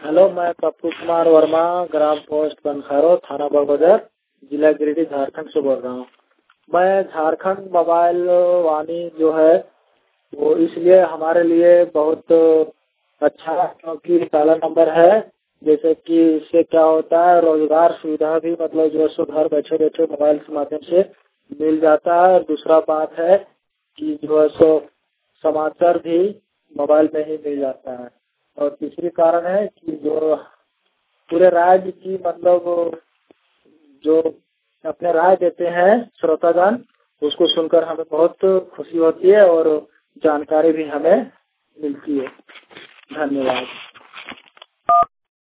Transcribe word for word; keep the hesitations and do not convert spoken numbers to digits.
Hello, मैं पप्पू कुमार वर्मा, ग्राम post Bankharo, थाना बगोदर, जिला गिरिडीह, झारखंड से बोल रहा हूँ। मैं झारखंड मोबाइल वाणी जो है वो इसलिए हमारे लिए बहुत अच्छा है क्योंकि पहला नंबर है। जैसे कि इससे क्या होता है, रोजगार सुविधा भी मतलब जो है सो घर बैठे बैठे मोबाइल के माध्यम से मिल जाता है। दूसरा बात है कि जो है सो समाचार भी मोबाइल में ही मिल जाता है। और तीसरी कारण है कि जो पूरे राज्य की मतलब जो अपने राय देते हैं श्रोतागण, उसको सुनकर हमें बहुत खुशी होती है और जानकारी भी हमें मिलती है। धन्यवाद।